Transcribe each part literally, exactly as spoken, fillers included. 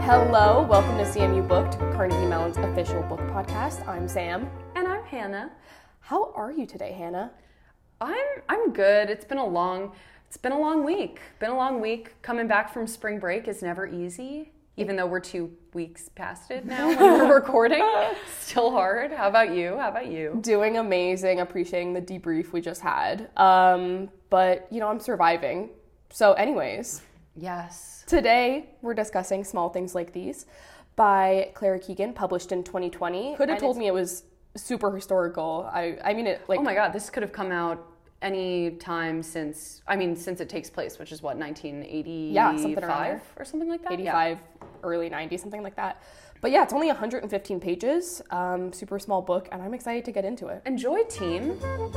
Hello, welcome to C M U Booked, Carnegie Mellon's official book podcast. I'm Sam. And I'm Hannah. How are you today, Hannah? I'm I'm good. It's been a long it's been a long week. Been a long week. Coming back from spring break is never easy, even though we're two weeks past it now when we're recording. Still hard. How about you? How about you? Doing amazing, appreciating the debrief we just had. Um, but, you know, I'm surviving. So anyways, Yes. today we're discussing Small Things Like These by Clara Keegan, published in twenty twenty. Could have And told it's- me it was super historical. I I mean, it like... Oh my god, this could have come out any time since, I mean, since it takes place, which is what, nineteen eighty-five Yeah, something around there. or something like that? eighty-five, early nineties, something like that. But yeah, it's only one hundred fifteen pages, um, super small book, and I'm excited to get into it. Enjoy, team.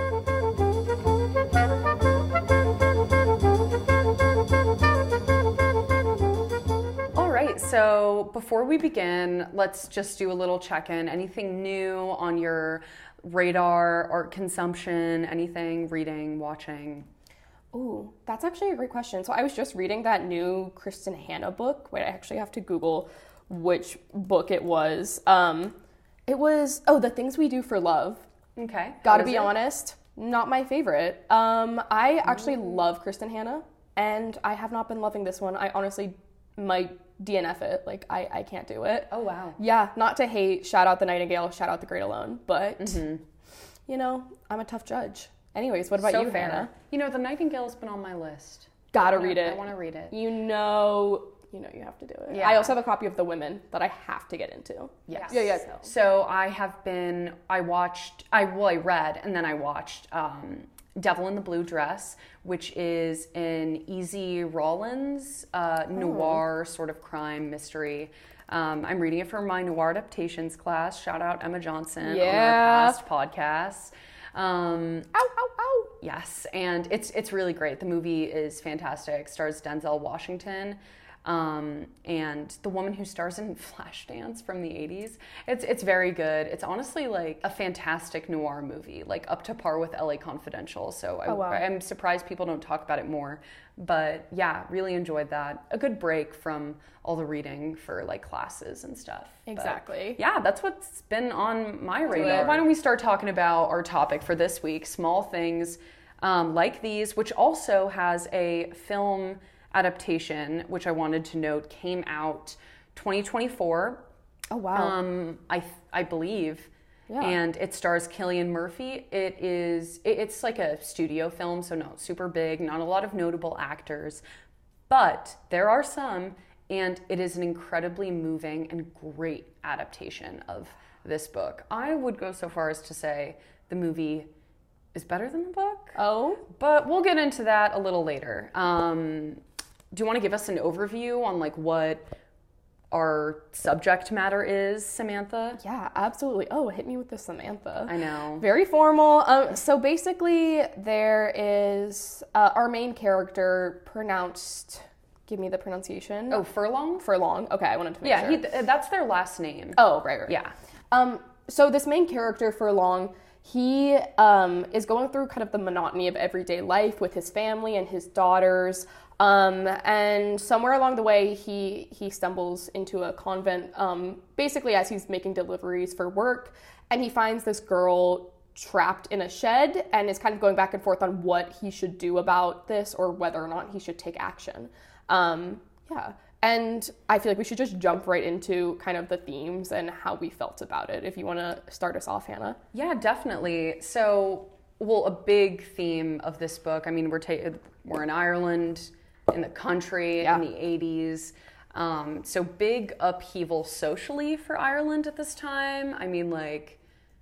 All right, so before we begin, let's just do a little check-in. Anything new on your radar, art consumption, anything, reading, watching? Ooh, that's actually a great question. So I was just reading that new Kristen Hanna book. Wait, I actually have to Google which book it was. Um, it was, oh, The Things We Do for Love. Okay. Gotta how is be it? honest, not my favorite. Um, I actually love Kristen Hanna, and I have not been loving this one. I honestly might D N F it. Like, I, I can't do it. Oh, wow. Yeah, not to hate, shout out The Nightingale, shout out The Great Alone, but, Mm-hmm. you know, I'm a tough judge. Anyways, what about So you, fair. Hannah? You know, The Nightingale's been on my list. Gotta I wanna- read it. I want to read it. You know, you know you have to do it. Yeah. I also have a copy of The Women that I have to get into. Yes. Yeah, yeah. So I have been, I watched, I, well, I read and then I watched um, Devil in the Blue Dress, which is an Easy Rawlins uh, noir sort of crime mystery. Um, I'm reading it for my noir adaptations class. Shout out Emma Johnson on Yeah. our past podcasts. Um, Ow, ow, ow. Yes, and it's it's really great. The movie is fantastic. Stars Denzel Washington, um, and the woman who stars in Flashdance from the eighties. It's it's very good. It's honestly like a fantastic noir movie, like up to par with L A Confidential. So I, Oh, wow. I'm surprised people don't talk about it more. But yeah, really enjoyed that. A good break from all the reading for like classes and stuff. But Exactly. yeah, that's what's been on my it. radar. Why don't we start talking about our topic for this week, Small Things um, Like These, which also has a film adaptation, which I wanted to note came out twenty twenty-four, Oh, wow. um, I I believe. Yeah. And it stars Cillian Murphy. It is it, it's like a studio film, so not super big, not a lot of notable actors, but there are some, and it is an incredibly moving and great adaptation of this book. I would go so far as to say the movie is better than the book, oh, but we'll get into that a little later. Um, do you want to give us an overview on like what our subject matter is, Samantha? yeah, absolutely. Oh, hit me with the Samantha. I know. Very formal. Um, so basically, there is uh, our main character pronounced. Give me the pronunciation. Oh, Furlong? Furlong. Okay, I wanted to make Yeah, sure. he, th- that's their last name. Oh, right, right. Yeah. Um, so this main character, Furlong, he um, is going through kind of the monotony of everyday life with his family and his daughters. Um, and somewhere along the way, he he stumbles into a convent, um, basically as he's making deliveries for work, and he finds this girl trapped in a shed and is kind of going back and forth on what he should do about this or whether or not he should take action. Um, yeah. And I feel like we should just jump right into kind of the themes and how we felt about it. If you want to start us off, Hannah. Yeah, definitely. So, well, a big theme of this book, I mean, we're ta- we're in Ireland, in the country, Yeah. in the eighties. Um, so big upheaval socially for Ireland at this time. I mean, like,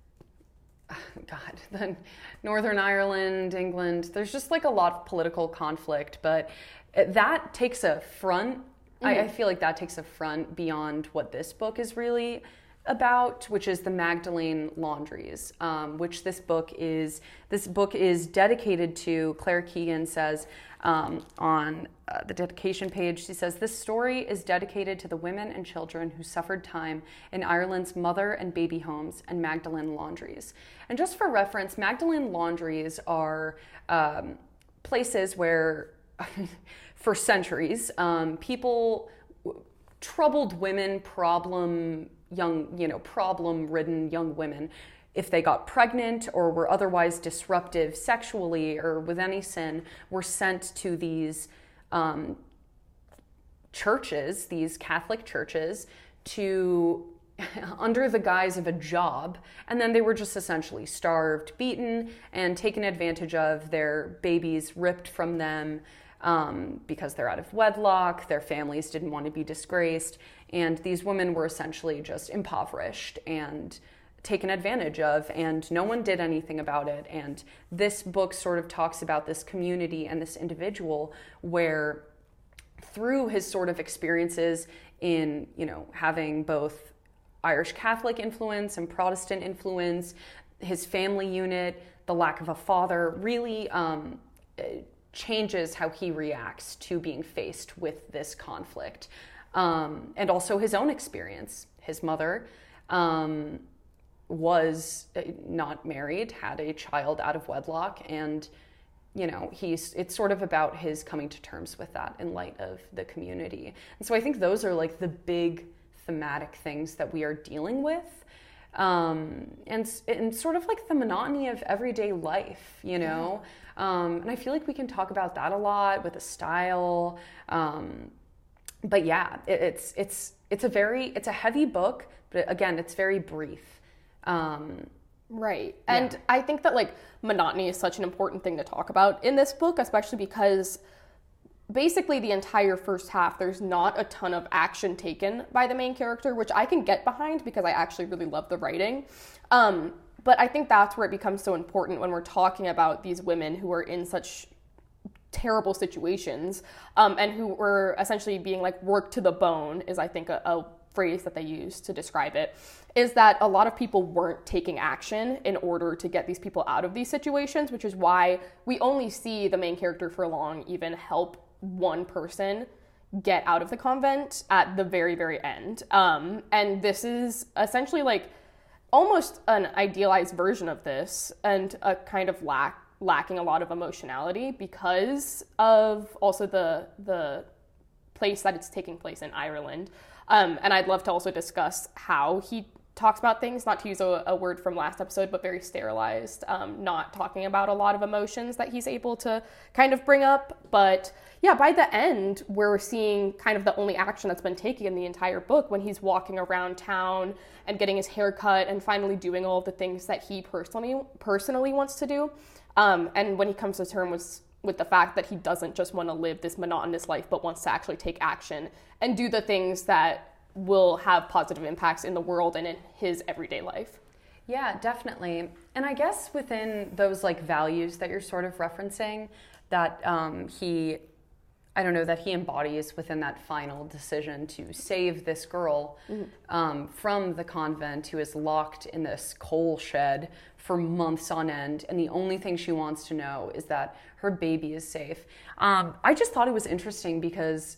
God, the Northern Ireland, England, there's just like a lot of political conflict, but that takes a front. I, I feel like that takes a front beyond what this book is really about, which is the Magdalene Laundries, um, which this book is. This book is dedicated to. Claire Keegan says um, on uh, the dedication page, she says, "This story is dedicated to the women and children who suffered time in Ireland's mother and baby homes and Magdalene Laundries." And just for reference, Magdalene Laundries are um, places where, for centuries, um, people troubled women, problem young, you know, problem-ridden young women, if they got pregnant or were otherwise disruptive sexually or with any sin, were sent to these um, churches, these Catholic churches, to under the guise of a job, and then they were just essentially starved, beaten, and taken advantage of, their babies ripped from them um, because they're out of wedlock, their families didn't want to be disgraced, and these women were essentially just impoverished and taken advantage of, and no one did anything about it. And this book sort of talks about this community and this individual where, through his sort of experiences in, you know, having both Irish Catholic influence and Protestant influence, his family unit, the lack of a father, really um, changes how he reacts to being faced with this conflict. Um, and also his own experience. His mother um, was not married, had a child out of wedlock, and you know, he's, it's sort of about his coming to terms with that in light of the community. And so I think those are like the big thematic things that we are dealing with. Um, and, and sort of like the monotony of everyday life, you know? Um, and I feel like we can talk about that a lot with the style. Um, but yeah, it, it's, it's, it's a very, it's a heavy book, but again, it's very brief. Um, Right. And yeah. I think that like monotony is such an important thing to talk about in this book, especially because basically the entire first half, there's not a ton of action taken by the main character, which I can get behind because I actually really love the writing. Um, but I think that's where it becomes so important when we're talking about these women who are in such terrible situations um, and who were essentially being like worked to the bone is, I think, a, a phrase that they use to describe it, is that a lot of people weren't taking action in order to get these people out of these situations, which is why we only see the main character Furlong even help one person get out of the convent at the very, very end. Um, and this is essentially like almost an idealized version of this, and a kind of lack lacking a lot of emotionality because of also the the place that it's taking place in Ireland. Um, and I'd love to also discuss how he talks about things, not to use a, a word from last episode, but very sterilized, um, not talking about a lot of emotions that he's able to kind of bring up. But yeah, by the end, we're seeing kind of the only action that's been taken in the entire book when he's walking around town and getting his hair cut and finally doing all of the things that he personally personally wants to do. Um, and when he comes to terms with, with the fact that he doesn't just want to live this monotonous life, but wants to actually take action and do the things that will have positive impacts in the world and in his everyday life. Yeah, definitely. And I guess within those like values that you're sort of referencing, that um, he, I don't know, that he embodies within that final decision to save this girl mm-hmm. um, from the convent, who is locked in this coal shed for months on end, and the only thing she wants to know is that her baby is safe. Um, I just thought it was interesting because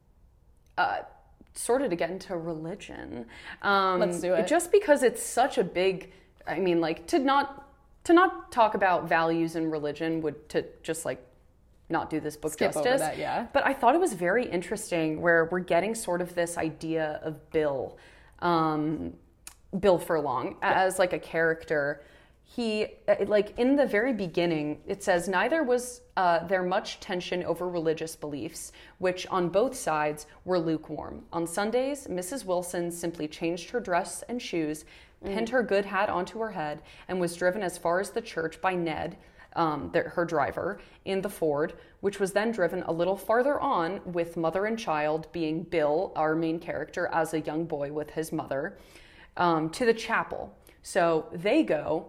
uh, sort of to get into religion. Um, Let's do it. Just because it's such a big, I mean, like to not to not talk about values in religion would to just like not do this book Skip justice. over that, yeah. But I thought it was very interesting where we're getting sort of this idea of Bill, um, Bill Furlong yeah. as like a character. He, like in the very beginning, it says, neither was uh, there much tension over religious beliefs, which on both sides were lukewarm. On Sundays, Missus Wilson simply changed her dress and shoes, mm. pinned her good hat onto her head, and was driven as far as the church by Ned, um, the, her driver, in the Ford, which was then driven a little farther on with mother and child, being Bill, our main character, as a young boy with his mother, um, to the chapel. So they go...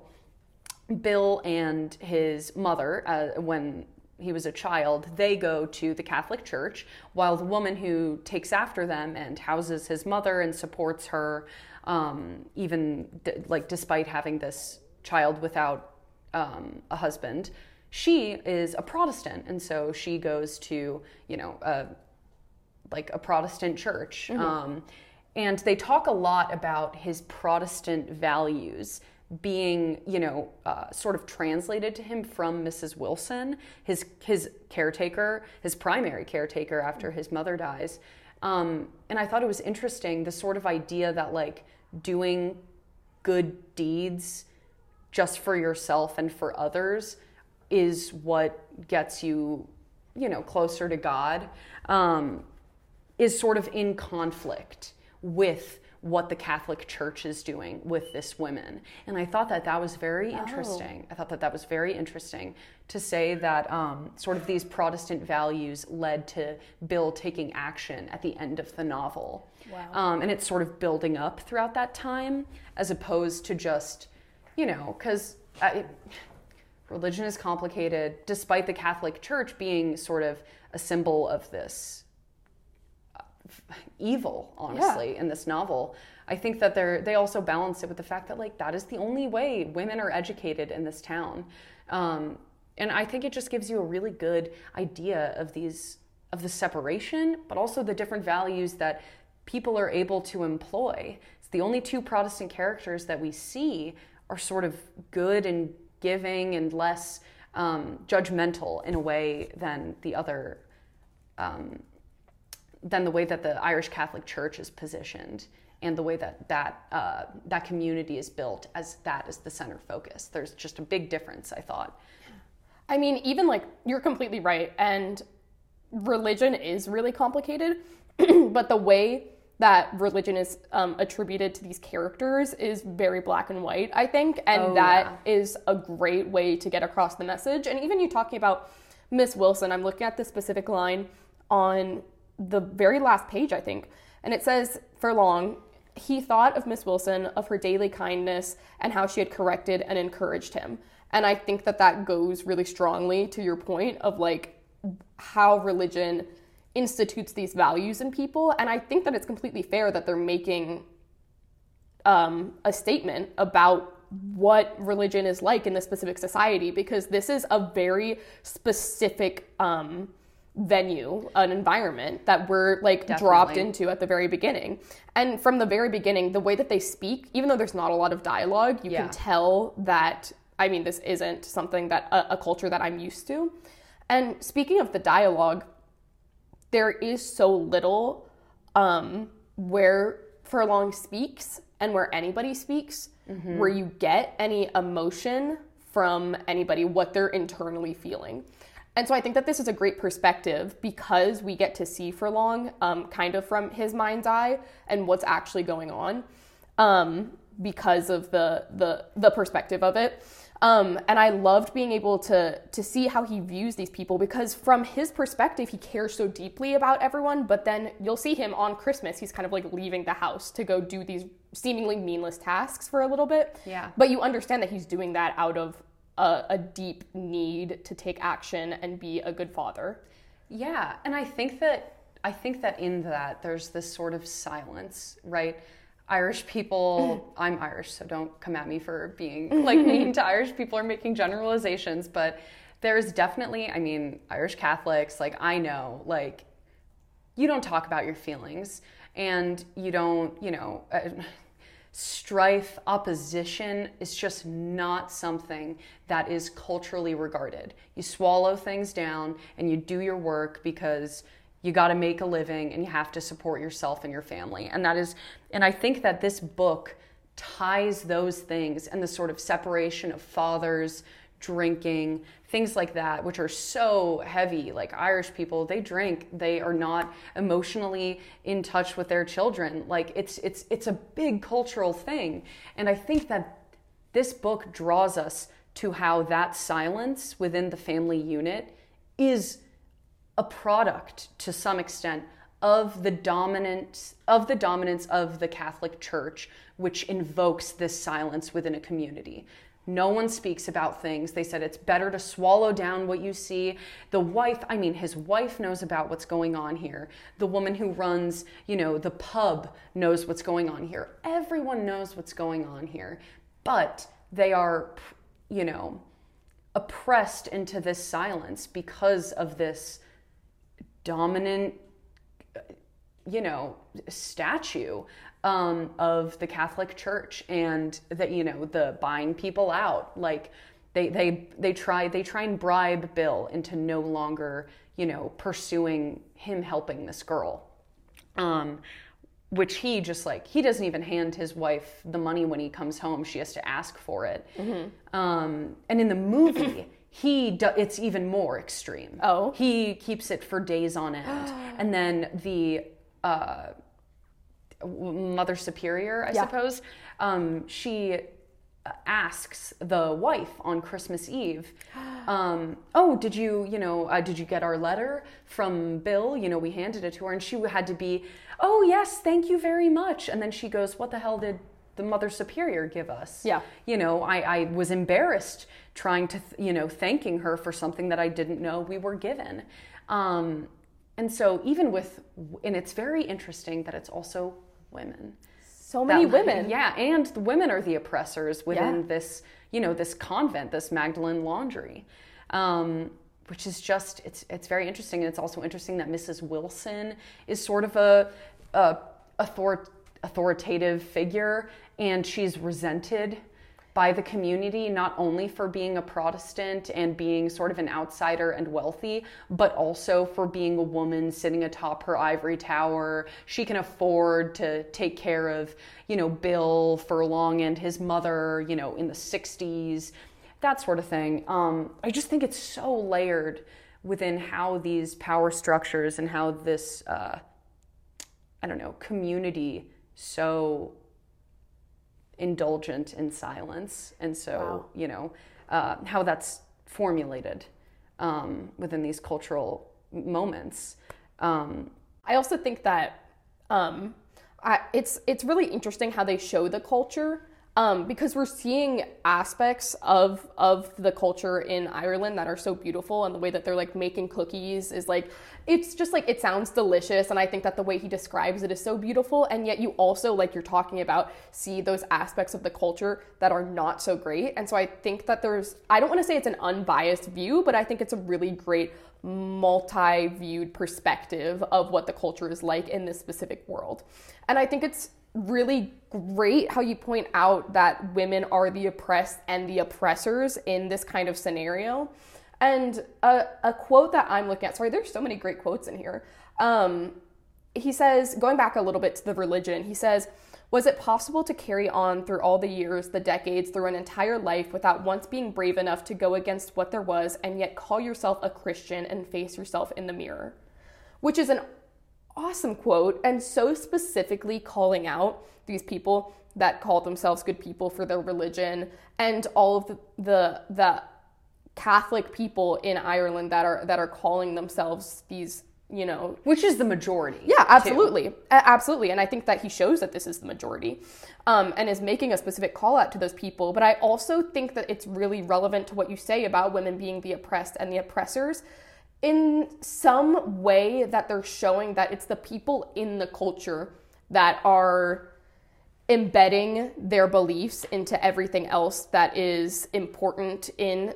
Bill and his mother, uh, when he was a child, they go to the Catholic Church, while the woman who takes after them and houses his mother and supports her, um, even d- like despite having this child without um, a husband, she is a Protestant, and so she goes to, you know, a, like a Protestant church. Mm-hmm. Um, and they talk a lot about his Protestant values being, you know, uh, sort of translated to him from Missus Wilson, his his caretaker, his primary caretaker after his mother dies. Um, and I thought it was interesting, the sort of idea that like doing good deeds just for yourself and for others is what gets you, you know, closer to God, um, is sort of in conflict with what the Catholic Church is doing with this woman. And I thought that that was very interesting. Oh. I thought that that was very interesting to say that um, sort of these Protestant values led to Bill taking action at the end of the novel. Wow. Um, and it's sort of building up throughout that time, as opposed to just, you know, because religion is complicated, despite the Catholic Church being sort of a symbol of this evil, honestly, yeah. in this novel. I think that they're they also balance it with the fact that like that is the only way women are educated in this town, um, and I think it just gives you a really good idea of these of the separation, but also the different values that people are able to employ. It's the only two Protestant characters that we see are sort of good and giving and less um, judgmental in a way than the other. Um, than the way that the Irish Catholic Church is positioned and the way that that, uh, that community is built as that is the center focus. There's just a big difference, I thought. I mean, even like, you're completely right. And religion is really complicated, but the way that religion is um, attributed to these characters is very black and white, I think. And oh, that yeah. is a great way to get across the message. And even you talking about Miss Wilson, I'm looking at this specific line on the very last page, I think. And it says, Furlong, he thought of Miss Wilson, of her daily kindness, and how she had corrected and encouraged him. And I think that that goes really strongly to your point of like how religion institutes these values in people. And I think that it's completely fair that they're making um, a statement about what religion is like in this specific society, because this is a very specific um, venue, an environment that we're like Definitely. dropped into at the very beginning. And from the very beginning, the way that they speak, even though there's not a lot of dialogue, you yeah. can tell that, I mean, this isn't something that a, a culture that I'm used to. And speaking of the dialogue, there is so little um, where Furlong speaks and where anybody speaks, mm-hmm. where you get any emotion from anybody, what they're internally feeling. And so I think that this is a great perspective because we get to see Furlong um, kind of from his mind's eye and what's actually going on um, because of the, the the perspective of it. Um, and I loved being able to to see how he views these people, because from his perspective, he cares so deeply about everyone. But then you'll see him on Christmas. He's kind of like leaving the house to go do these seemingly meaningless tasks for a little bit. Yeah. But you understand that he's doing that out of A, a deep need to take action and be a good father. Yeah, and I think that I think that in that there's this sort of silence, right? Irish people, I'm Irish, so don't come at me for being like mean to Irish people or making generalizations, but there's definitely, I mean, Irish Catholics, like I know, like you don't talk about your feelings and you don't, you know, uh, strife, opposition is just not something that is culturally regarded. You swallow things down and you do your work because you got to make a living and you have to support yourself and your family. And that is, and I think that this book ties those things and the sort of separation of fathers, drinking, things like that, which are so heavy. Like Irish people, they drink, they are not emotionally in touch with their children. Like it's it's it's a big cultural thing. And I think that this book draws us to how that silence within the family unit is a product to some extent of the dominant of the dominance of the Catholic Church, which invokes this silence within a community. No one speaks about things. They said it's better to swallow down what you see. The wife, I mean, his wife knows about what's going on here. The woman who runs, you know, the pub knows what's going on here. Everyone knows what's going on here. But they are, you know, oppressed into this silence because of this dominant, you know, statue um, of the Catholic Church, and that, you know, the buying people out. Like they they they try they try and bribe Bill into no longer, you know, pursuing him helping this girl. Um, which he just like, he doesn't even hand his wife the money when he comes home. She has to ask for it. Mm-hmm. Um, and in the movie, he do, it's even more extreme. Oh. He keeps it for days on end. And then the uh, Mother Superior, I Yeah. suppose, um, she asks the wife on Christmas Eve, um, oh, did you, you know, uh, did you get our letter from Bill? You know, we handed it to her, and she had to be, oh, yes, thank you very much. And then she goes, what the hell did the Mother Superior give us? Yeah. You know, I, I was embarrassed trying to, th- you know, thanking her for something that I didn't know we were given. Um, and so even with, and it's very interesting that it's also women. So many That- women. Yeah, and the women are the oppressors within Yeah. this, you know, this convent, this Magdalene Laundry, um, which is just, it's it's very interesting. And it's also interesting that Missus Wilson is sort of a, a author, authoritative figure, and she's resented by the community, not only for being a Protestant and being sort of an outsider and wealthy, but also for being a woman sitting atop her ivory tower. She can afford to take care of, you know, Bill Furlong and his mother, you know, in the sixties, that sort of thing. Um, I just think it's so layered within how these power structures and how this, uh, I don't know, community so indulgent in silence, and so Wow. you know uh, how that's formulated um, within these cultural moments. Um, I also think that um, I, it's it's really interesting how they show the culture, um, because we're seeing aspects of of the culture in Ireland that are so beautiful, and the way that they're like making cookies is like, it's just like, it sounds delicious, and I think that the way he describes it is so beautiful. And yet you also, like you're talking about, see those aspects of the culture that are not so great. And so I think that there's, I don't want to say it's an unbiased view, but I think it's a really great multi-viewed perspective of what the culture is like in this specific world. And I think it's really great how you point out that women are the oppressed and the oppressors in this kind of scenario. And a, a quote that I'm looking at, sorry, there's so many great quotes in here. Um, he says, going back a little bit to the religion, he says, was it possible to carry on through all the years, the decades, through an entire life without once being brave enough to go against what there was and yet call yourself a Christian and face yourself in the mirror? Which is an awesome quote, and so specifically calling out these people that call themselves good people for their religion, and all of the the, the Catholic people in Ireland that are that are calling themselves these, you know, which is the majority. yeah, absolutely, too. A- absolutely, and I think that he shows that this is the majority, um, and is making a specific call out to those people. But I also think that it's really relevant to what you say about women being the oppressed and the oppressors, in some way that they're showing that it's the people in the culture that are embedding their beliefs into everything else that is important in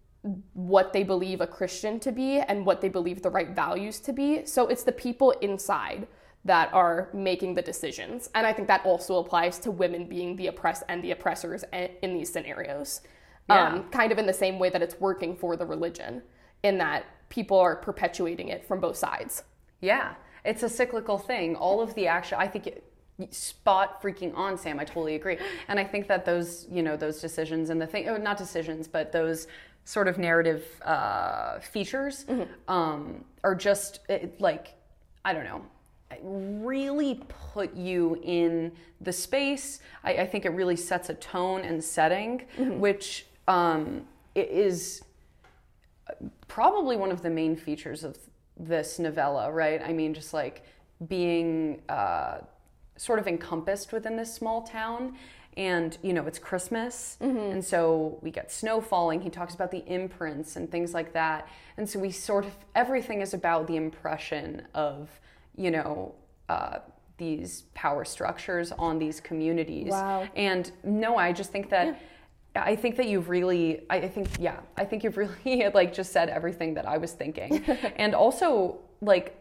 what they believe a Christian to be and what they believe the right values to be. So it's the people inside that are making the decisions. And I think that also applies to women being the oppressed and the oppressors in these scenarios. Yeah. Um, kind of in the same way that it's working for the religion, in that people are perpetuating it from both sides. Yeah, it's a cyclical thing. All of the action, I think, it, spot freaking on, Sam. I totally agree. And I think that those, you know, those decisions and the thing, oh, not decisions, but those sort of narrative uh, features mm-hmm. um, are just it, like, I don't know, really put you in the space. I, I think it really sets a tone and setting, mm-hmm. which um, is probably one of the main features of this novella, right? I mean, just like being uh, sort of encompassed within this small town. And, you know, it's Christmas, mm-hmm. and so we get snow falling. He talks about the imprints and things like that. And so we sort of, everything is about the impression of, you know, uh, these power structures on these communities. Wow. And no, I just think that, yeah. I think that you've really, I think, yeah, I think you've really, like, just said everything that I was thinking. And also, like,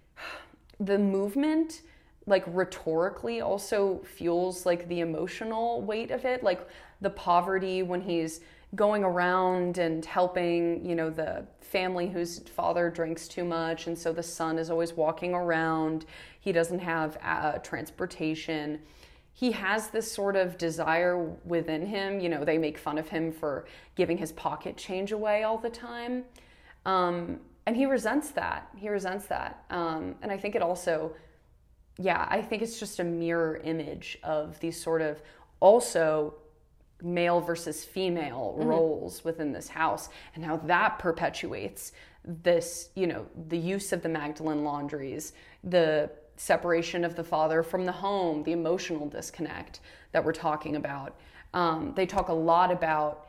the movement, like, rhetorically also fuels, like, the emotional weight of it. Like, the poverty when he's, going around and helping, you know, the family whose father drinks too much, and so the son is always walking around. He doesn't have uh, transportation. He has this sort of desire within him. You know, they make fun of him for giving his pocket change away all the time. Um, and he resents that. He resents that. Um, and I think it also, yeah, I think it's just a mirror image of these sort of also male versus female mm-hmm. roles within this house, and how that perpetuates this, you know, the use of the Magdalene laundries, the separation of the father from the home, the emotional disconnect that we're talking about. Um, they talk a lot about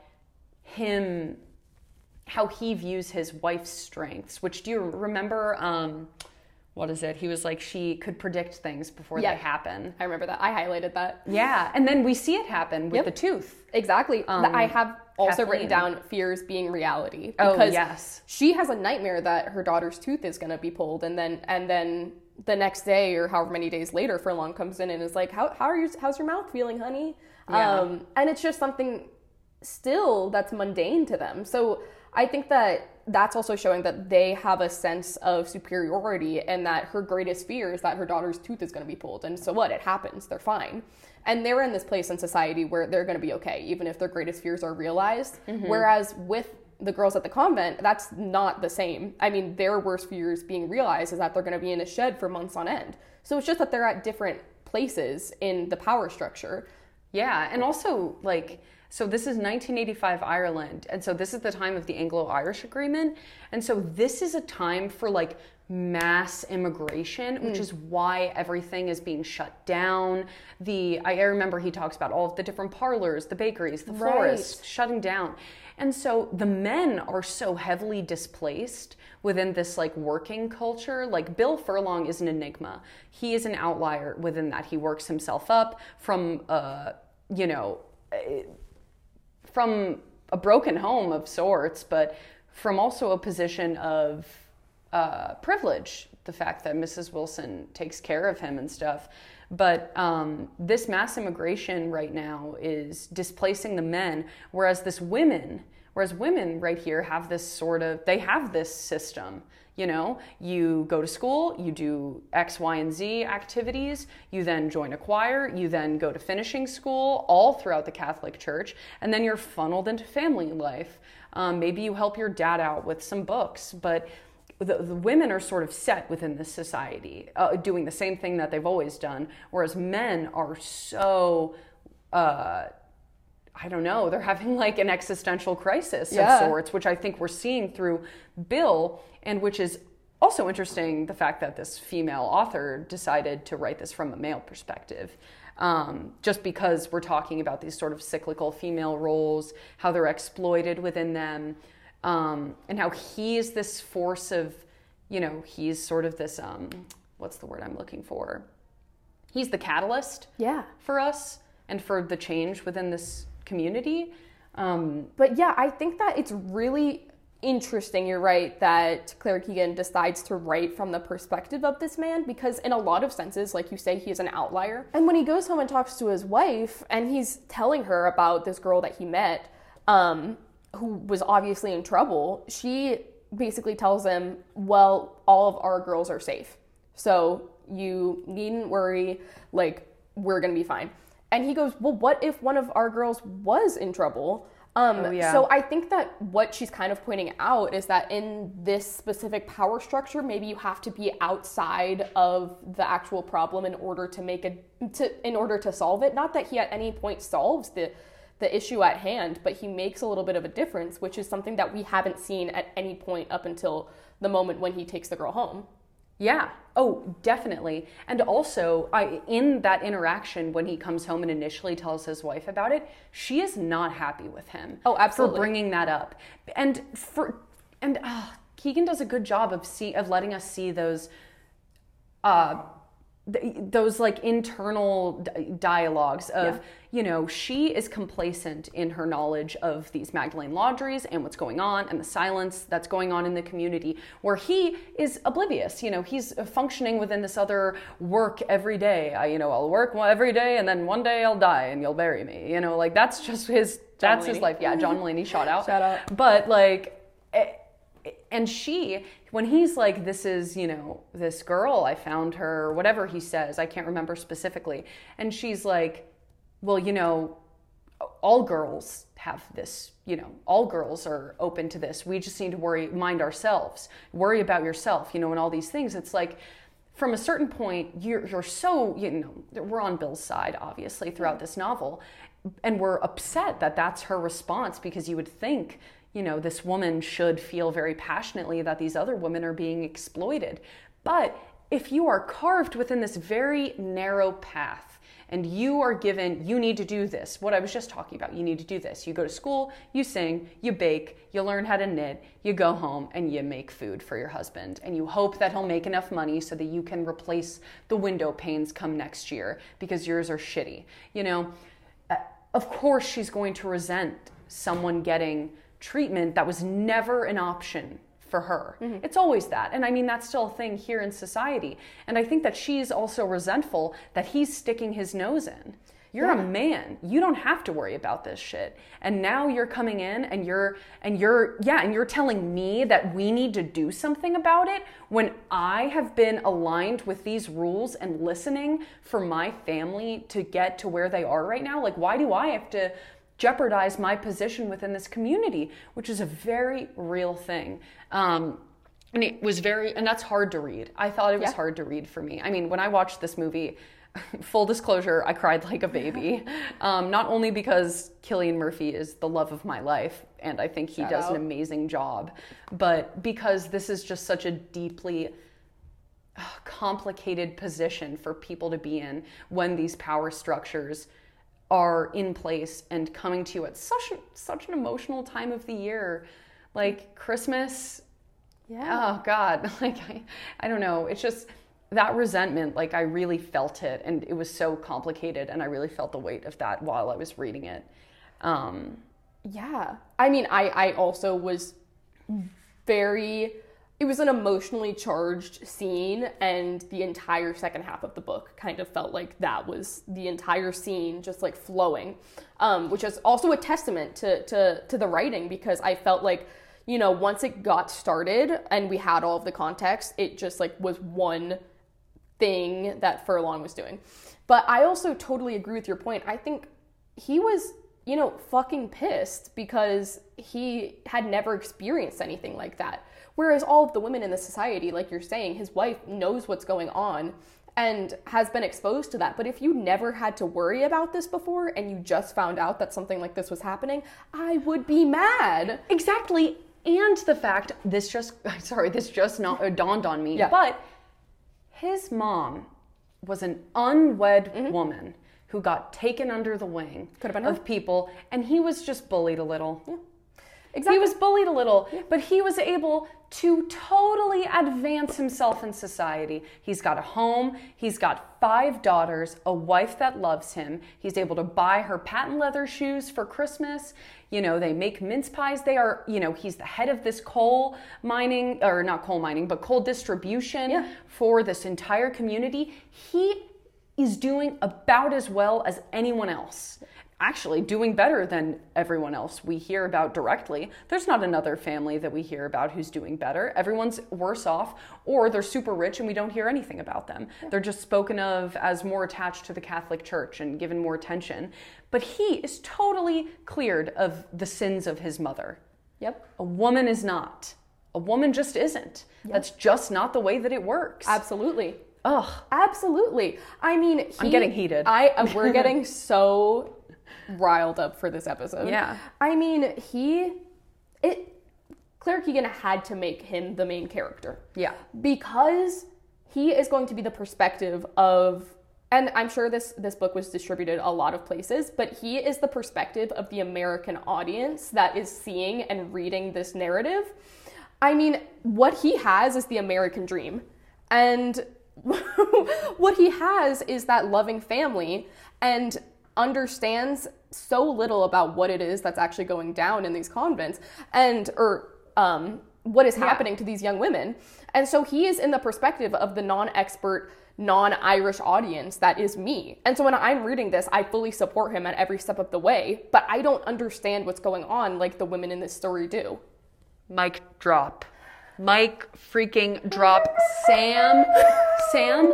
him, how he views his wife's strengths, which do you remember, um, what is it? He was like, she could predict things before yeah, they happen. I remember that. I highlighted that. Yeah. And then we see it happen with yep. the tooth. Exactly. Um, I have also Kathleen. written down fears being reality. Oh, because yes. she has a nightmare that her daughter's tooth is going to be pulled, and then and then the next day or however many days later, Furlong comes in and is like, how, how are you, how's your mouth feeling, honey? Yeah. Um, and it's just something still that's mundane to them. So I think that that's also showing that they have a sense of superiority, and that her greatest fear is that her daughter's tooth is going to be pulled. And so what? It happens. They're fine. And they're in this place in society where they're going to be okay, even if their greatest fears are realized. Mm-hmm. Whereas with the girls at the convent, that's not the same. I mean, their worst fears being realized is that they're going to be in a shed for months on end. So it's just that they're at different places in the power structure. Yeah. And also, like, so this is nineteen eighty-five Ireland. And so this is the time of the Anglo-Irish Agreement. And so this is a time for like mass immigration, which mm. is why everything is being shut down. The I remember he talks about all of the different parlors, the bakeries, the florists right. shutting down. And so the men are so heavily displaced within this like working culture. Like Bill Furlong is an enigma. He is an outlier within that. He works himself up from, uh, you know, from a broken home of sorts, but from also a position of uh, privilege, the fact that Missus Wilson takes care of him and stuff. But um, this mass immigration right now is displacing the men, whereas this women, whereas women right here have this sort of, they have this system. You know, you go to school, you do X, Y, and Z activities, you then join a choir, you then go to finishing school, all throughout the Catholic Church, and then you're funneled into family life. Um, maybe you help your dad out with some books, but the, the women are sort of set within this society, uh, doing the same thing that they've always done, whereas men are so... Uh, I don't know, they're having like an existential crisis yeah. of sorts, which I think we're seeing through Bill, and which is also interesting, the fact that this female author decided to write this from a male perspective. Um, just because we're talking about these sort of cyclical female roles, how they're exploited within them, um, and how he's this force of, you know, he's sort of this, um, what's the word I'm looking for? He's the catalyst yeah. for us and for the change within this community. Um, but yeah, I think that it's really interesting, you're right, that Claire Keegan decides to write from the perspective of this man, because in a lot of senses, like you say, he is an outlier. And when he goes home and talks to his wife, and he's telling her about this girl that he met, um, who was obviously in trouble, she basically tells him, well, all of our girls are safe. So you needn't worry, like, we're gonna be fine. And he goes, well, what if one of our girls was in trouble? Um, oh, yeah. So I think that what she's kind of pointing out is that in this specific power structure, maybe you have to be outside of the actual problem in order to make a, to, in order to solve it. Not that he at any point solves the, the issue at hand, but he makes a little bit of a difference, which is something that we haven't seen at any point up until the moment when he takes the girl home. Yeah. Oh, definitely. And also, I, in that interaction, when he comes home and initially tells his wife about it, she is not happy with him. Oh, absolutely. For bringing that up. And for and uh, Keegan does a good job of see of letting us see those, uh, th- those like internal d- dialogues of. Yeah. You know, she is complacent in her knowledge of these Magdalene laundries and what's going on and the silence that's going on in the community, where he is oblivious. You know, he's functioning within this other work every day. I, you know, I'll work every day and then one day I'll die and you'll bury me. You know, like that's just his That's Mulaney. his life. Yeah, John Mulaney, shout out. Shout out. But like, eh, and she, when he's like, this is, you know, this girl, I found her, or whatever he says, I can't remember specifically. And she's like, well, you know, all girls have this, you know, all girls are open to this. We just need to worry, mind ourselves, worry about yourself, you know, and all these things. It's like, from a certain point, you're, you're so, you know, we're on Bill's side, obviously, throughout this novel. And we're upset that that's her response, because you would think, you know, this woman should feel very passionately that these other women are being exploited. But if you are carved within this very narrow path and you are given, you need to do this, what I was just talking about, you need to do this. You go to school, you sing, you bake, you learn how to knit, you go home and you make food for your husband. And you hope that he'll make enough money so that you can replace the window panes come next year because yours are shitty. You know, of course she's going to resent someone getting treatment that was never an option for her. Mm-hmm. It's always that. And I mean, that's still a thing here in society. And I think that she's also resentful that he's sticking his nose in. You're yeah. a man. You don't have to worry about this shit. And now you're coming in and you're, and you're, yeah, and you're telling me that we need to do something about it when I have been aligned with these rules and listening for my family to get to where they are right now. Like, why do I have to jeopardize my position within this community, which is a very real thing. Um, and it was very, and that's hard to read. I thought it was yeah. hard to read for me. I mean, when I watched this movie, full disclosure, I cried like a baby. Um, not only because Cillian Murphy is the love of my life, and I think he Shout does out. an amazing job, but because this is just such a deeply uh, complicated position for people to be in when these power structures are in place and coming to you at such such an emotional time of the year, like Christmas. Yeah. Oh God, like I, I don't know. It's just that resentment. Like I really felt it, and it was so complicated, and I really felt the weight of that while I was reading it. Um, yeah, I mean, I I also was very. It was an emotionally charged scene, and the entire second half of the book kind of felt like that was the entire scene just like flowing, um, which is also a testament to, to, to the writing, because I felt like, you know, once it got started and we had all of the context, it just like was one thing that Furlong was doing. But I also totally agree with your point. I think he was, you know, fucking pissed because he had never experienced anything like that. Whereas all of the women in the society, like you're saying, his wife knows what's going on and has been exposed to that. But if you never had to worry about this before and you just found out that something like this was happening, I would be mad. Exactly. And the fact, this just, sorry, this just not, uh, dawned on me, yeah. but his mom was an unwed mm-hmm. woman who got taken under the wing Could have been of her. people, and he was just bullied a little. Yeah. Exactly. He was bullied a little, yeah. but he was able to totally advance himself in society. He's got a home, he's got five daughters, a wife that loves him. He's able to buy her patent leather shoes for Christmas. You know, they make mince pies. They are, you know, he's the head of this coal mining, or not coal mining, but coal distribution yeah. for this entire community. He is doing about as well as anyone else. Actually doing better than everyone else we hear about directly. There's not another family that we hear about who's doing better. Everyone's worse off, or they're super rich and we don't hear anything about them. Yeah. They're just spoken of as more attached to the Catholic Church and given more attention. But he is totally cleared of the sins of his mother. Yep. A woman is not. A woman just isn't. Yep. That's just not the way that it works. Absolutely. Ugh. Absolutely. I mean, he, I'm getting heated. I uh, we're getting so riled up for this episode. Yeah. I mean, he, it, Claire Keegan had to make him the main character. Yeah. Because he is going to be the perspective of, and I'm sure this, this book was distributed a lot of places, but he is the perspective of the American audience that is seeing and reading this narrative. I mean, what he has is the American dream. And what he has is that loving family, and understands so little about what it is that's actually going down in these convents, and or um what is Yeah. happening to these young women. And so he is in the perspective of the non-expert, non-Irish audience that is me. And so when I'm reading this, I fully support him at every step of the way, but I don't understand what's going on like the women in this story do. Mic drop. Mic freaking drop. Sam, Sam,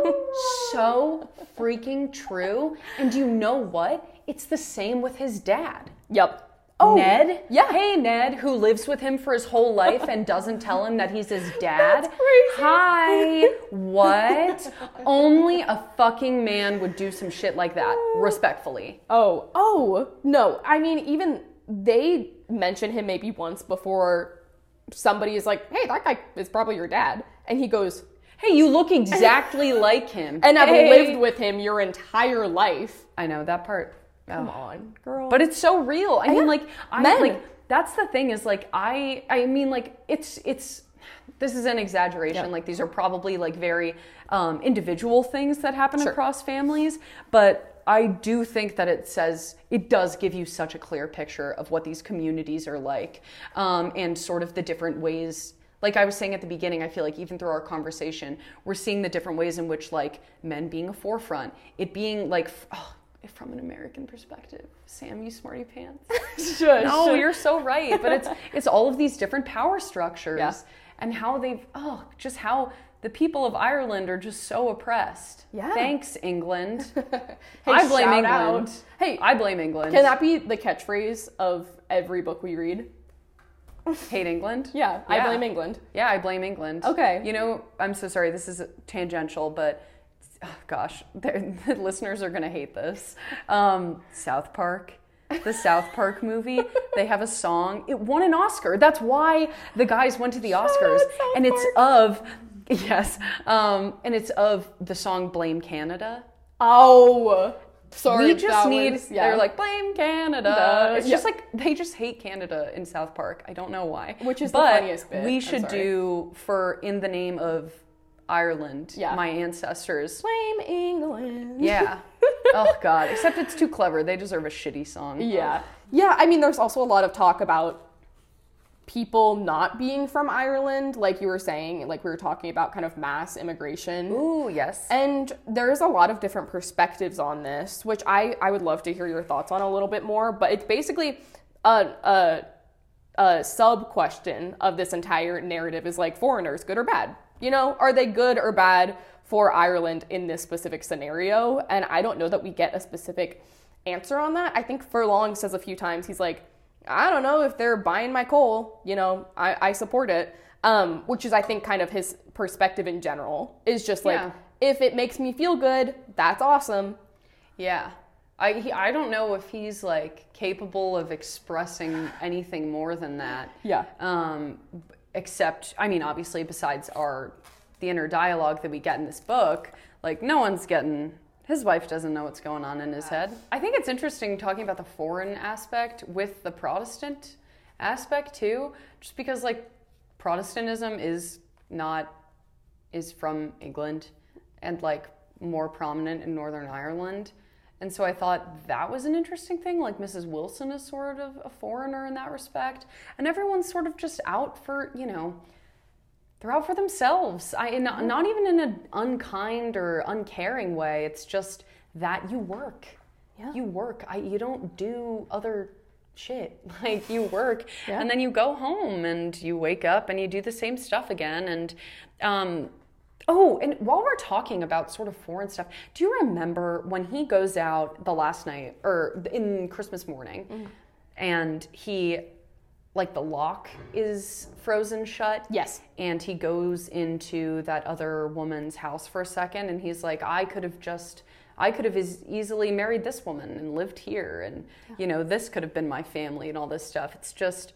so freaking true. And do you know what? It's the same with his dad. Yep. Oh, Ned? yeah. Hey, Ned, who lives with him for his whole life and doesn't tell him that he's his dad. That's crazy. Hi. What? Only a fucking man would do some shit like that, respectfully. Oh, oh, no. I mean, even they mention him maybe once before somebody is like, hey, that guy is probably your dad. And he goes, Hey, you look exactly like him. and I've Hey. lived with him your entire life. I know that part. Come Oh. on, girl. But it's so real. I mean, like, I Men. like that's the thing is like I I mean like it's it's this is an exaggeration. Yeah. Like these are probably like very um, individual things that happen Sure. across families, but I do think that it says it does give you such a clear picture of what these communities are like, um, and sort of the different ways. Like I was saying at the beginning, I feel like even through our conversation, we're seeing the different ways in which like men being a forefront, it being like. Oh, from an American perspective, Sam, you smarty pants. Shush. No, you're so right. But it's it's all of these different power structures Yeah. and how they've oh, just how the people of Ireland are just so oppressed. Yeah. Thanks, England. Hey, I blame shout England. out. Hey, I blame England. can that be the catchphrase of every book we read? Hate England? Yeah, I Yeah. blame England. Yeah, I blame England. Okay. You know, I'm so sorry. This is tangential, but oh, gosh, the the listeners are going to hate this. Um, South Park, the South Park movie, they have a song. It won an Oscar. That's why the guys went to the Oscars. out, South And it's of, yes, um, and it's of the song Blame Canada. Oh, sorry. We just that need, was- yeah. they're like, blame Canada. The- it's yeah. just like, they just hate Canada in South Park. I don't know why. Which is the but funniest bit. we I'm should sorry. do for In the Name of Ireland, Yeah. my ancestors. blame England. Yeah. Oh, God. Except it's too clever. They deserve a shitty song. Yeah. Yeah, I mean, there's also a lot of talk about people not being from Ireland, like you were saying, like we were talking about kind of mass immigration. Ooh, yes. And there's a lot of different perspectives on this, which I, I would love to hear your thoughts on a little bit more. But it's basically a, a, a sub question of this entire narrative is like, foreigners, good or bad? You know, are they good or bad for Ireland in this specific scenario? And I don't know that we get a specific answer on that. I think Furlong says a few times, he's like, I don't know if they're buying my coal, you know, I, I support it. Um, which is, I think, kind of his perspective in general, is just like, Yeah. if it makes me feel good, that's awesome. Yeah. I, he, I don't know if he's like capable of expressing anything more than that. Yeah. Um, except, I mean, obviously, besides our the inner dialogue that we get in this book, like no one's getting. His wife doesn't know what's going on in his head. I think it's interesting talking about the foreign aspect with the Protestant aspect too, just because like Protestantism is not is from England and like more prominent in Northern Ireland. And so I thought that was an interesting thing. Like Missus Wilson is sort of a foreigner in that respect. And everyone's sort of just out for, you know, they're out for themselves. I not, not even in an unkind or uncaring way. It's just that you work. Yeah. You work. I, you don't do other shit. Like you work Yeah. and then you go home and you wake up and you do the same stuff again. And um, oh, and while we're talking about sort of foreign stuff, do you remember when he goes out the last night or in Christmas morning Mm. and he, like the lock is frozen shut? Yes. And he goes into that other woman's house for a second and he's like, I could have just, I could have as easily married this woman and lived here. And, you know, this could have been my family and all this stuff. It's just,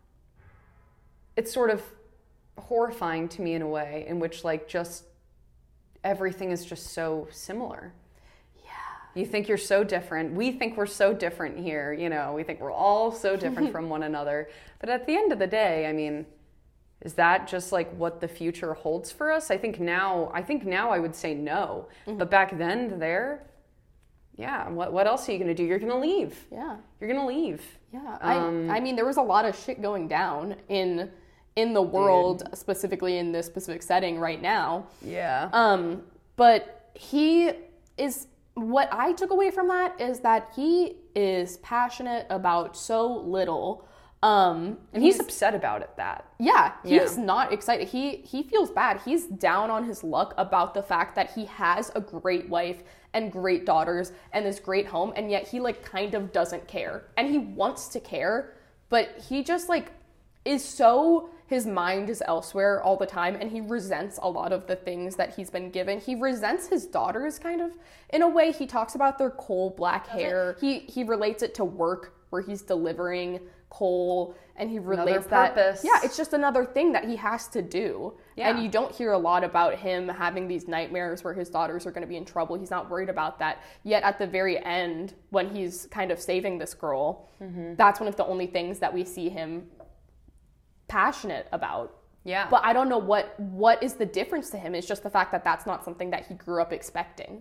it's sort of horrifying to me in a way in which like just everything is just so similar. You think you're so different. We think we're so different here. You know, we think we're all so different from one another. But at the end of the day, I mean, is that just like what the future holds for us? I think now, I think now I would say no. Mm-hmm. But back then, there, yeah. What what else are you gonna do? You're gonna leave. Yeah. You're gonna leave. Yeah. Um, I, I mean, there was a lot of shit going down in in the world, Dude. specifically in this specific setting right now. Yeah. Um, but he is, what I took away from that is that he is passionate about so little. Um, and he's, he's upset about it, that. Yeah, he's yeah. not excited. He he feels bad. He's down on his luck about the fact that he has a great wife and great daughters and this great home, and yet he like kind of doesn't care. And he wants to care, but he just like is so, his mind is elsewhere all the time, and he resents a lot of the things that he's been given. He resents his daughters kind of in a way. He talks about their coal black hair. He he relates it to work where he's delivering coal, and he relates that, yeah, it's just another thing that he has to do. Yeah. And you don't hear a lot about him having these nightmares where his daughters are going to be in trouble. He's not worried about that. Yet at the very end, when he's kind of saving this girl, mm-hmm. that's one of the only things that we see him passionate about. Yeah. But I don't know what what is the difference to him. It's just the fact that that's not something that he grew up expecting.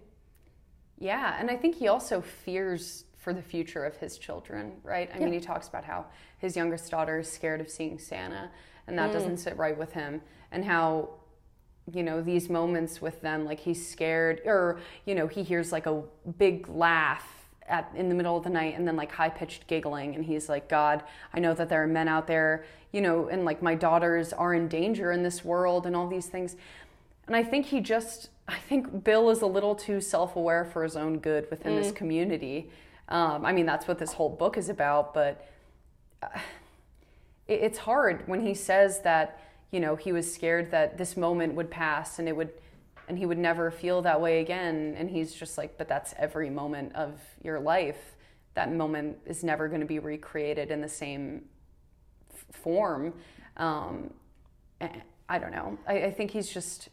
Yeah, and I think he also fears for the future of his children, right? I yeah. mean, he talks about how his youngest daughter is scared of seeing Santa, and that mm. doesn't sit right with him, and how, you know, these moments with them, like he's scared, or, you know, he hears like a big laugh at in the middle of the night, and then like high-pitched giggling, and he's like, God, I know that there are men out there, you know, and like my daughters are in danger in this world, and all these things. And I think he just, I think Bill is a little too self-aware for his own good within mm. this community. Um, I mean, that's what this whole book is about, but uh, it, it's hard when he says that, you know, he was scared that this moment would pass and it would, and he would never feel that way again. And he's just like, but that's every moment of your life. That moment is never going to be recreated in the same f- form. Um, I don't know. I, I think he's just...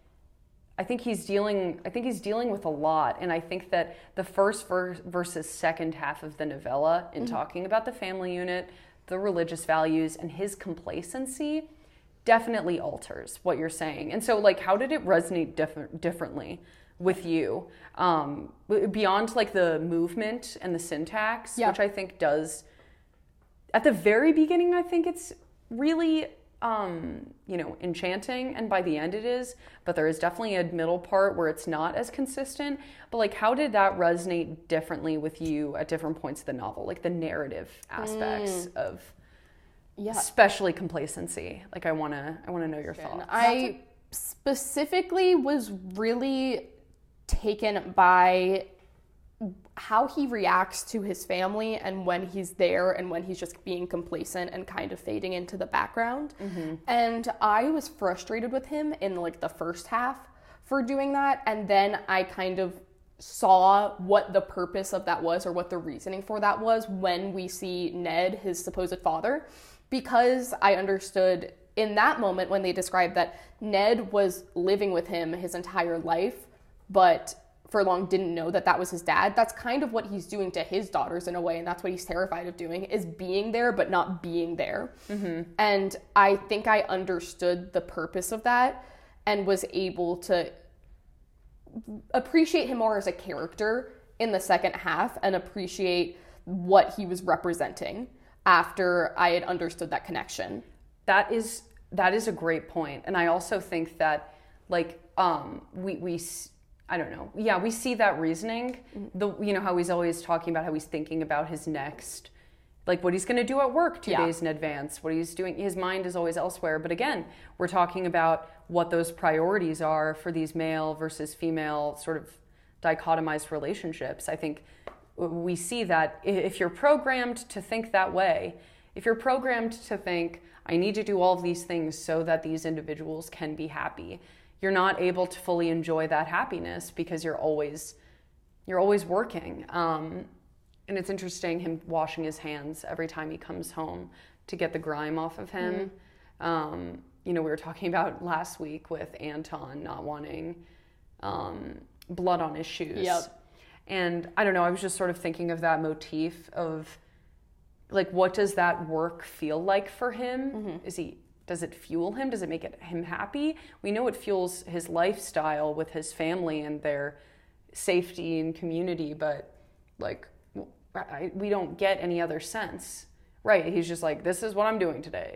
I think he's dealing. I think he's dealing with a lot, and I think that the first verse versus second half of the novella, in mm-hmm. talking about the family unit, the religious values, and his complacency, definitely alters what you're saying. And so, like, how did it resonate diff- differently with you, um, beyond like the movement and the syntax, yeah. which I think does. At the very beginning, I think it's really. Um, you know, enchanting, and by the end it is, but there is definitely a middle part where it's not as consistent. But like, how did that resonate differently with you at different points of the novel? Like the narrative aspects mm. of, yeah, especially complacency. Like, I wanna, I wanna know your thoughts. I specifically was really taken by how he reacts to his family, and when he's there and when he's just being complacent and kind of fading into the background. Mm-hmm. And I was frustrated with him in like the first half for doing that. And then I kind of saw what the purpose of that was, or what the reasoning for that was, when we see Ned, his supposed father, because I understood in that moment when they described that Ned was living with him his entire life, but for long didn't know that that was his dad. That's kind of what he's doing to his daughters in a way, and that's what he's terrified of doing, is being there but not being there. Mm-hmm. And I think I understood the purpose of that and was able to appreciate him more as a character in the second half, and appreciate what he was representing after I had understood that connection. That is that is a great point. And I also think that, like, um, we we I don't know. Yeah, we see that reasoning. The you know how he's always talking about how he's thinking about his next, like what he's going to do at work two yeah. days in advance, what he's doing. His mind is always elsewhere. But again, we're talking about what those priorities are for these male versus female sort of dichotomized relationships. I think we see that if you're programmed to think that way, if you're programmed to think, I need to do all of these things so that these individuals can be happy, you're not able to fully enjoy that happiness because you're always you're always working. Um, and it's interesting him washing his hands every time he comes home to get the grime off of him. Mm-hmm. Um, you know, we were talking about last week with Anton not wanting um, blood on his shoes. Yep. And I don't know, I was just sort of thinking of that motif of, like, what does that work feel like for him? Mm-hmm. Is he... Does it fuel him? Does it make it, him happy? We know it fuels his lifestyle with his family and their safety and community, but like I, we don't get any other sense. Right, he's just like, this is what I'm doing today.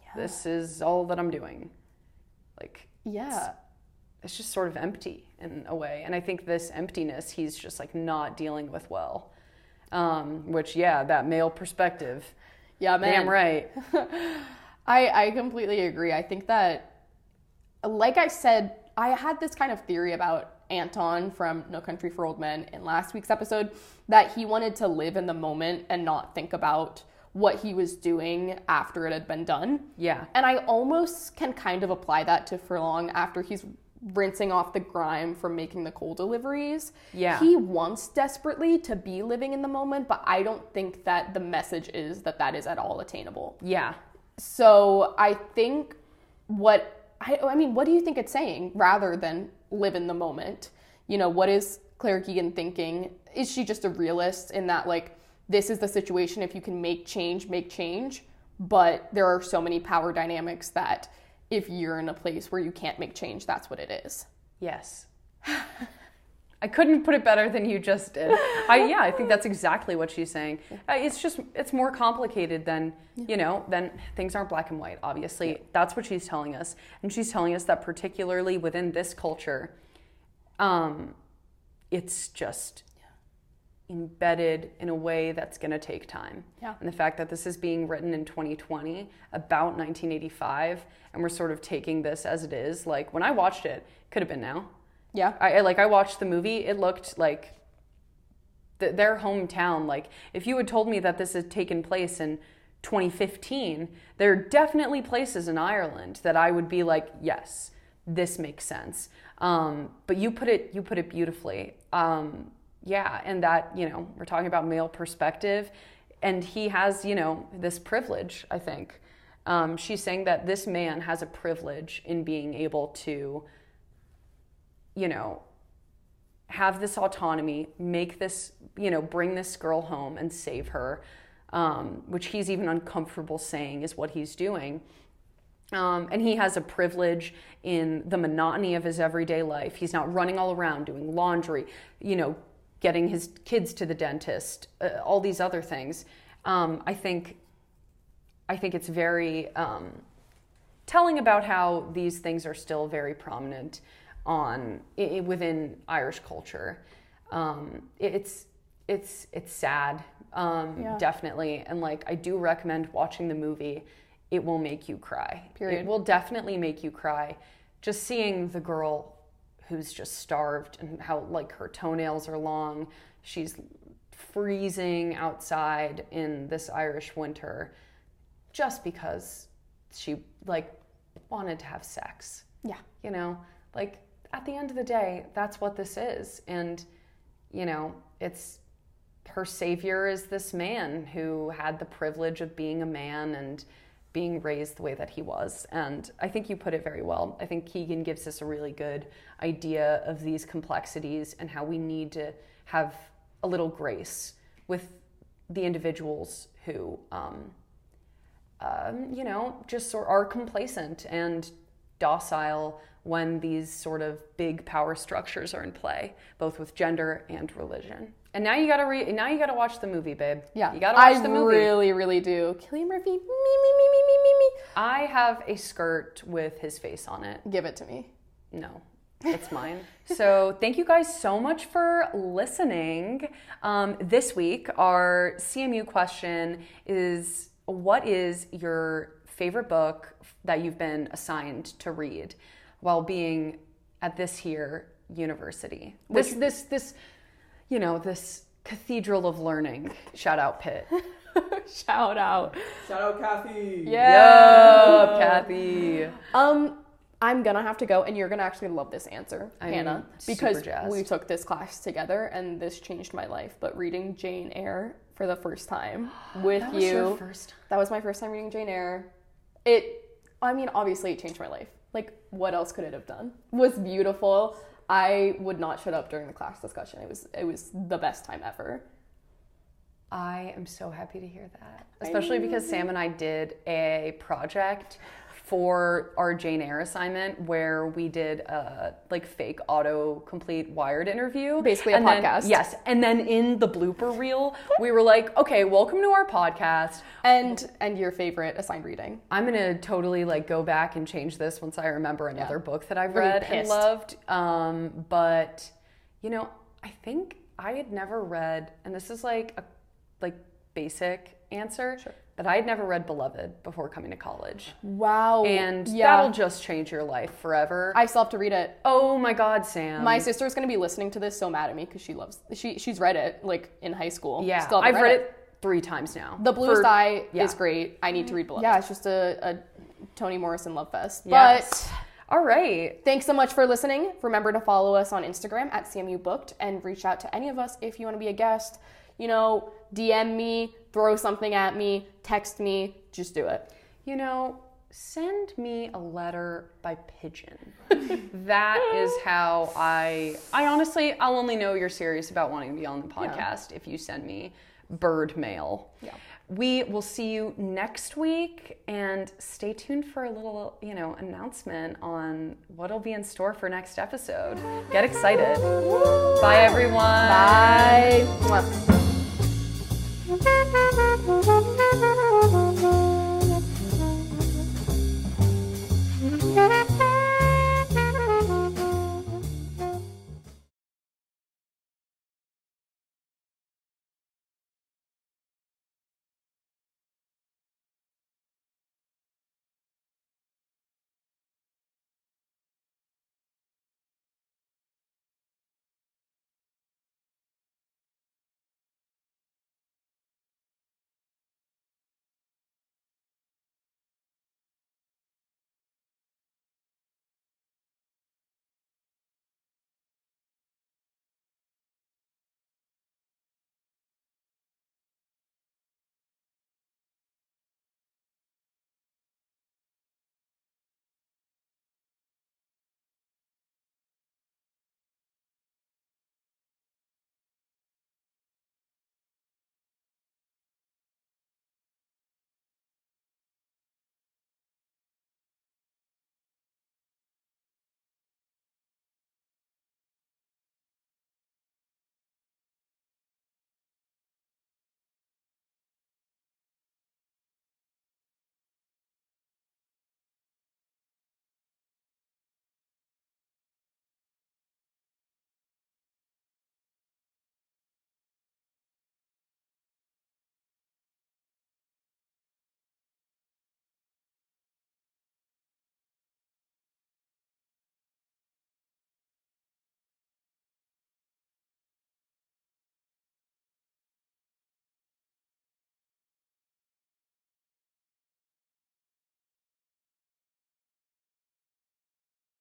Yeah. This is all that I'm doing. Like, yeah. It's, it's just sort of empty in a way. And I think this emptiness, he's just like not dealing with well. Um, which, yeah, that male perspective. Yeah, man. Damn right. I, I completely agree. I think that, like I said, I had this kind of theory about Anton from No Country for Old Men in last week's episode, that he wanted to live in the moment and not think about what he was doing after it had been done. Yeah. And I almost can kind of apply that to Furlong after he's rinsing off the grime from making the coal deliveries. Yeah. He wants desperately to be living in the moment, but I don't think that the message is that that is at all attainable. Yeah. So I think what, I, I mean, what do you think it's saying rather than live in the moment? You know, what is Claire Keegan thinking? Is she just a realist in that, like, this is the situation, if you can make change, make change, but there are so many power dynamics that if you're in a place where you can't make change, that's what it is. Yes. I couldn't put it better than you just did. I yeah, I think that's exactly what she's saying. Uh, it's just, it's more complicated than, you know, than things aren't black and white, obviously. Yeah. That's what she's telling us. And she's telling us that particularly within this culture, um, it's just embedded in a way that's going to take time. Yeah. And the fact that this is being written in twenty twenty about nineteen eighty-five, and we're sort of taking this as it is. Like, when I watched it, it could have been now. Yeah. I like I watched the movie, it looked like th- their hometown. Like, if you had told me that this had taken place in twenty fifteen, there are definitely places in Ireland that I would be like, yes, this makes sense. Um, but you put it you put it beautifully. Um, yeah, and that, you know, we're talking about male perspective, and he has, you know, this privilege, I think. Um, she's saying that this man has a privilege in being able to, you know, have this autonomy, make this, you know, bring this girl home and save her, um, which he's even uncomfortable saying is what he's doing. Um, and he has a privilege in the monotony of his everyday life. He's not running all around doing laundry, you know, getting his kids to the dentist, uh, all these other things. Um, I think, I think it's very um, telling about how these things are still very prominent on I- within Irish culture. Um, it's it's it's sad, um, Yeah. definitely, and like I do recommend watching the movie. It will make you cry. Period. It will definitely make you cry. Just seeing the girl who's just starved and how like her toenails are long. She's freezing outside in this Irish winter just because she like wanted to have sex. Yeah. You know, like at the end of the day, that's what this is. And, you know, it's her savior is this man who had the privilege of being a man and being raised the way that he was. And I think you put it very well. I think Keegan gives us a really good idea of these complexities and how we need to have a little grace with the individuals who, um, um, you know, just sort are complacent and docile when these sort of big power structures are in play, both with gender and religion. And now you gotta re- now you gotta watch the movie, babe. Yeah, you gotta watch I the movie. I really, really do. Cillian Murphy, me, me, me, me, me, me, me. I have a skirt with his face on it. Give it to me. No, it's mine. So thank you guys so much for listening. Um, this week, our C M U question is, what is your favorite book that you've been assigned to read while being at this here university? This, this, this, you know, this cathedral of learning. Shout out Pitt. Shout out. Shout out Kathy. Yeah. Yup, Kathy. Um, I'm gonna have to go, and you're gonna actually love this answer, I'm Hannah, super because jazzed. we took this class together, and this changed my life. But reading Jane Eyre for the first time with That was you, your first time. that was my first time reading Jane Eyre. It, I mean, obviously, it changed my life. Like, what else could it have done? It was beautiful. I would not shut up during the class discussion. It was, it was the best time ever. I am so happy to hear that, especially because Sam and I did a project for our Jane Eyre assignment where we did a like fake autocomplete Wired interview. Basically a and then- podcast. yes. And then in the blooper reel, we were like, okay, welcome to our podcast. And and your favorite assigned reading. I'm gonna totally like go back and change this once I remember another Yeah. book that I've You're gonna read be and pissed. loved. Um, but you know, I think I had never read, and this is like a like basic answer, Sure. but I had never read Beloved before coming to college, Wow. and yeah. that'll just change your life forever. I still have to read it. oh my God, Sam! My sister's gonna be listening to this so mad at me because she loves she she's read it like in high school. yeah, Still I've haven't read it. three times now. The Bluest For- Eye yeah. is great. I need to read Beloved. Yeah, it's just a, a Toni Morrison love fest. Yes. But All right. thanks so much for listening. Remember to follow us on Instagram at C M U Booked and reach out to any of us if you want to be a guest. You know, D M me, throw something at me, text me, just do it. You know, send me a letter by pigeon. That is how I I honestly I'll only know you're serious about wanting to be on the podcast if you send me bird mail. Yeah. We will see you next week, and stay tuned for a little, you know, announcement on what'll be in store for next episode. Get excited. Bye everyone. Bye. Mwah.